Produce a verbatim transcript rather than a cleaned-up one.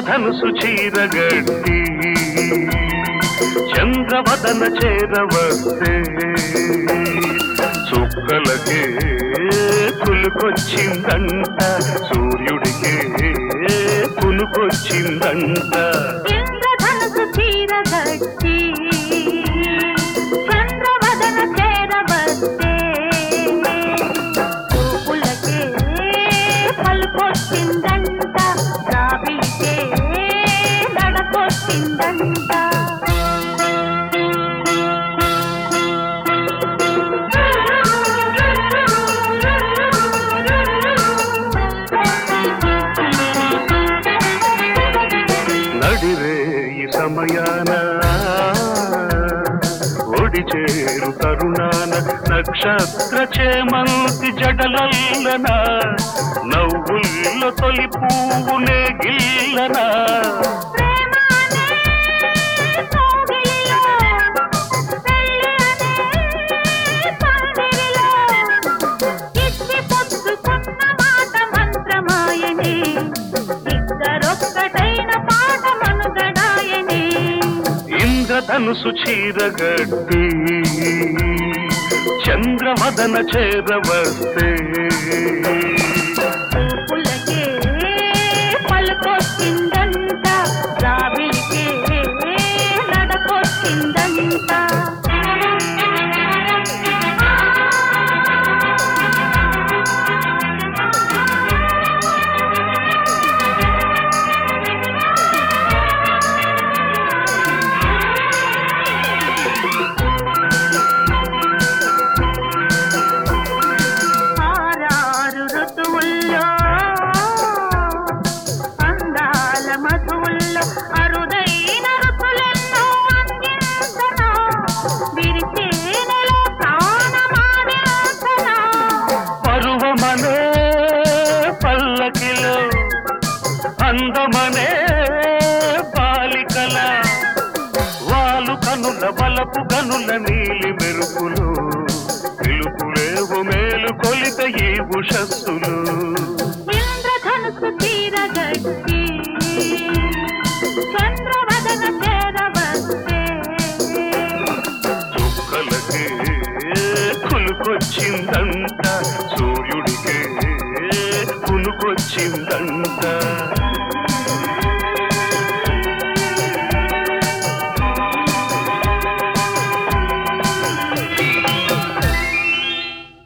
ఇంద్రధనుసు చీరగట్టి చంద్రవదన చేరవస్తే చుక్కలకే పులుకొచ్చిందంట, సూర్యుడికే పులుకొచ్చిందంట. ఇంద్రధనుసు చీరగట్టి చంద్రవదన చేరవస్తే చూపులకే పలుకొచ్చిందంట, రావికే నడకొచ్చిందంట. నడిరేయి సమయాన ఒడి చేరు తరుణాన నక్షత్ర చేమంతి జడలల్లన నవ్వుల్లో తొలి పువ్వునే గిల్లన. ఇంద్రధనుసు చీరగట్టి చంద్రవదన చేరవస్తే చూపులకే పలుకొచ్చిందంట, రావికే నడకొచ్చిందంట. ఆరారు ఋతువుల్లో అందాల మధువుల్లో అరుదైన ఋతులెన్నో అందించనా, విరిచేనెలో ప్రాణమానించనా. పరువమనే పల్లకిలో అందమనే బాలికల వాలు కనుల వలపు గనుల నీలి మెరుపులు పిలుపులేవు మేలు కొలిత ఈ ఉషస్సులు. ఇంద్రధనుసు చీరగట్టి